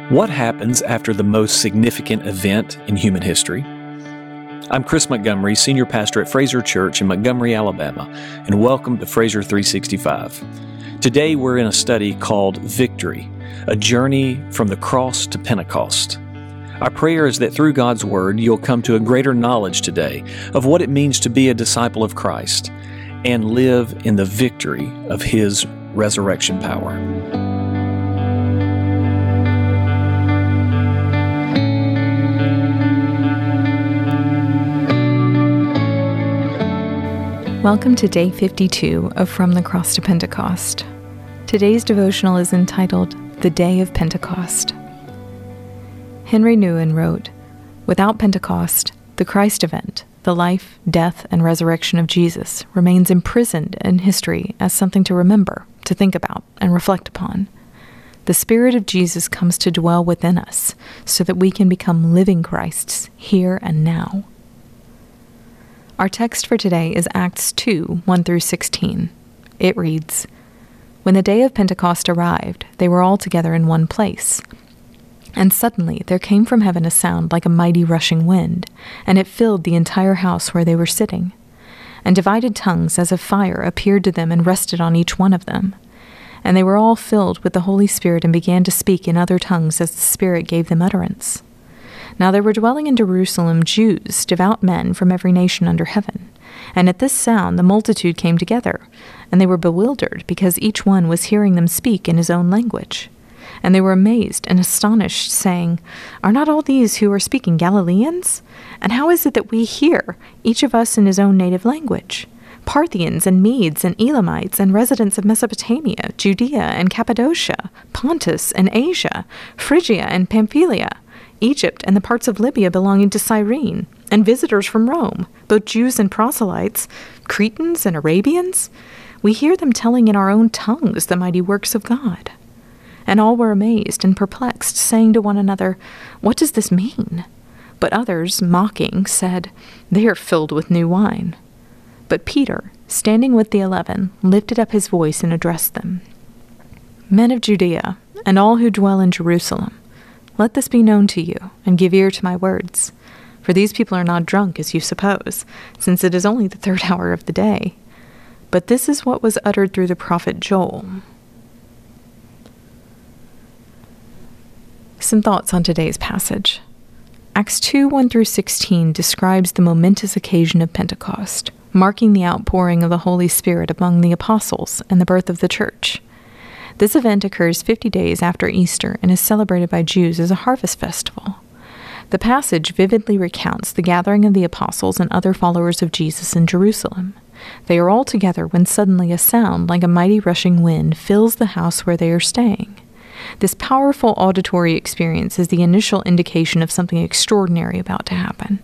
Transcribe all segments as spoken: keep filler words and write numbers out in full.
What happens after the most significant event in human history? I'm Chris Montgomery, Senior Pastor at Fraser Church in Montgomery, Alabama, and welcome to Fraser three sixty-five. Today we're in a study called Victory, a journey from the cross to Pentecost. Our prayer is that through God's Word you'll come to a greater knowledge today of what it means to be a disciple of Christ and live in the victory of His resurrection power. Welcome to day fifty-two of From the Cross to Pentecost. Today's devotional is entitled, The Day of Pentecost. Henry Nouwen wrote, "Without Pentecost, the Christ event, the life, death, and resurrection of Jesus, remains imprisoned in history as something to remember, to think about, and reflect upon. The Spirit of Jesus comes to dwell within us so that we can become living Christs here and now." Our text for today is Acts two, one through sixteen. It reads, "When the day of Pentecost arrived, they were all together in one place. And suddenly there came from heaven a sound like a mighty rushing wind, and it filled the entire house where they were sitting. And divided tongues as of fire appeared to them and rested on each one of them. And they were all filled with the Holy Spirit and began to speak in other tongues as the Spirit gave them utterance. Now there were dwelling in Jerusalem Jews, devout men from every nation under heaven. And at this sound the multitude came together, and they were bewildered, because each one was hearing them speak in his own language. And they were amazed and astonished, saying, 'Are not all these who are speaking Galileans? And how is it that we hear, each of us in his own native language? Parthians and Medes and Elamites and residents of Mesopotamia, Judea and Cappadocia, Pontus and Asia, Phrygia and Pamphylia, Egypt and the parts of Libya belonging to Cyrene, and visitors from Rome, both Jews and proselytes, Cretans and Arabians. We hear them telling in our own tongues the mighty works of God.' And all were amazed and perplexed, saying to one another, 'What does this mean?' But others, mocking, said, 'They are filled with new wine.' But Peter, standing with the eleven, lifted up his voice and addressed them. 'Men of Judea, and all who dwell in Jerusalem, let this be known to you, and give ear to my words. For these people are not drunk, as you suppose, since it is only the third hour of the day. But this is what was uttered through the prophet Joel.'" Some thoughts on today's passage. Acts two, one through sixteen describes the momentous occasion of Pentecost, marking the outpouring of the Holy Spirit among the apostles and the birth of the church. This event occurs fifty days after Easter and is celebrated by Jews as a harvest festival. The passage vividly recounts the gathering of the apostles and other followers of Jesus in Jerusalem. They are all together when suddenly a sound like a mighty rushing wind fills the house where they are staying. This powerful auditory experience is the initial indication of something extraordinary about to happen.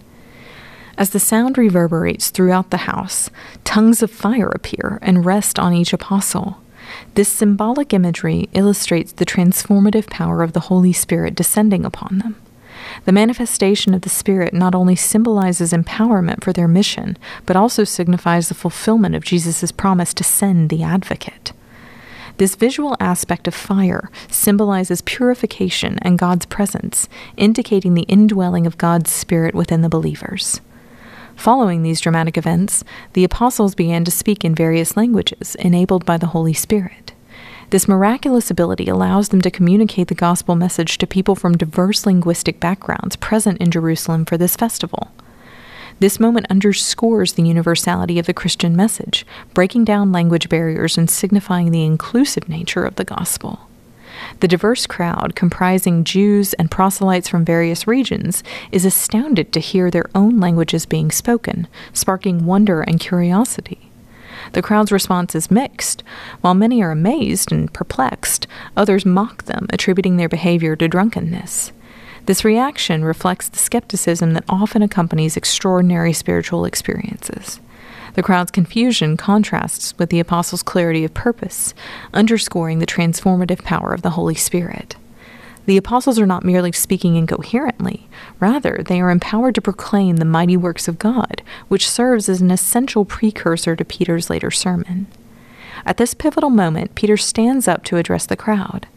As the sound reverberates throughout the house, tongues of fire appear and rest on each apostle. This symbolic imagery illustrates the transformative power of the Holy Spirit descending upon them. The manifestation of the Spirit not only symbolizes empowerment for their mission, but also signifies the fulfillment of Jesus' promise to send the Advocate. This visual aspect of fire symbolizes purification and God's presence, indicating the indwelling of God's Spirit within the believers. Following these dramatic events, the apostles began to speak in various languages, enabled by the Holy Spirit. This miraculous ability allows them to communicate the gospel message to people from diverse linguistic backgrounds present in Jerusalem for this festival. This moment underscores the universality of the Christian message, breaking down language barriers and signifying the inclusive nature of the gospel. The diverse crowd, comprising Jews and proselytes from various regions, is astounded to hear their own languages being spoken, sparking wonder and curiosity. The crowd's response is mixed. While many are amazed and perplexed, others mock them, attributing their behavior to drunkenness. This reaction reflects the skepticism that often accompanies extraordinary spiritual experiences. The crowd's confusion contrasts with the apostles' clarity of purpose, underscoring the transformative power of the Holy Spirit. The apostles are not merely speaking incoherently. Rather, they are empowered to proclaim the mighty works of God, which serves as an essential precursor to Peter's later sermon. At this pivotal moment, Peter stands up to address the crowd.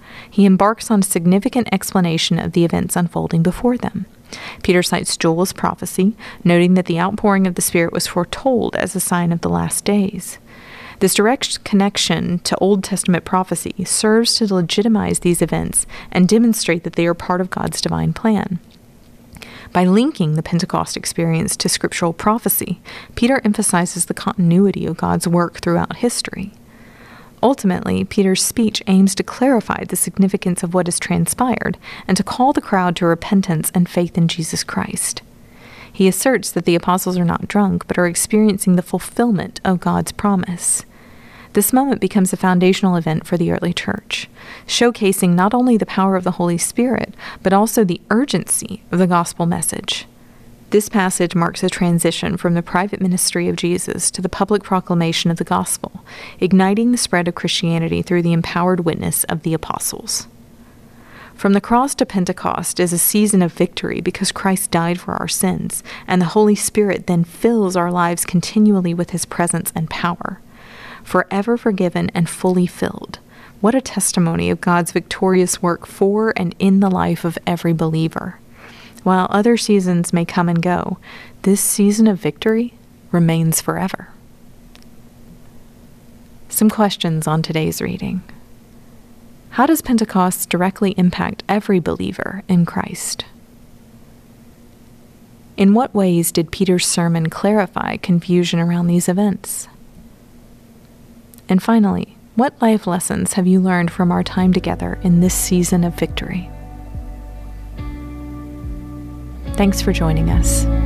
he embarks on a significant explanation of the events unfolding before them. Peter cites Joel's prophecy, noting that the outpouring of the Spirit was foretold as a sign of the last days. This direct connection to Old Testament prophecy serves to legitimize these events and demonstrate that they are part of God's divine plan. By linking the Pentecost experience to scriptural prophecy, Peter emphasizes the continuity of God's work throughout history. Ultimately, Peter's speech aims to clarify the significance of what has transpired and to call the crowd to repentance and faith in Jesus Christ. He asserts that the apostles are not drunk, but are experiencing the fulfillment of God's promise. This moment becomes a foundational event for the early church, showcasing not only the power of the Holy Spirit, but also the urgency of the gospel message. This passage marks a transition from the private ministry of Jesus to the public proclamation of the gospel, igniting the spread of Christianity through the empowered witness of the apostles. From the cross to Pentecost is a season of victory because Christ died for our sins, and the Holy Spirit then fills our lives continually with His presence and power. Forever forgiven and fully filled. What a testimony of God's victorious work for and in the life of every believer. While other seasons may come and go, this season of victory remains forever. Some questions on today's reading. How does Pentecost directly impact every believer in Christ? In what ways did Peter's sermon clarify confusion around these events? And finally, what life lessons have you learned from our time together in this season of victory? Thanks for joining us.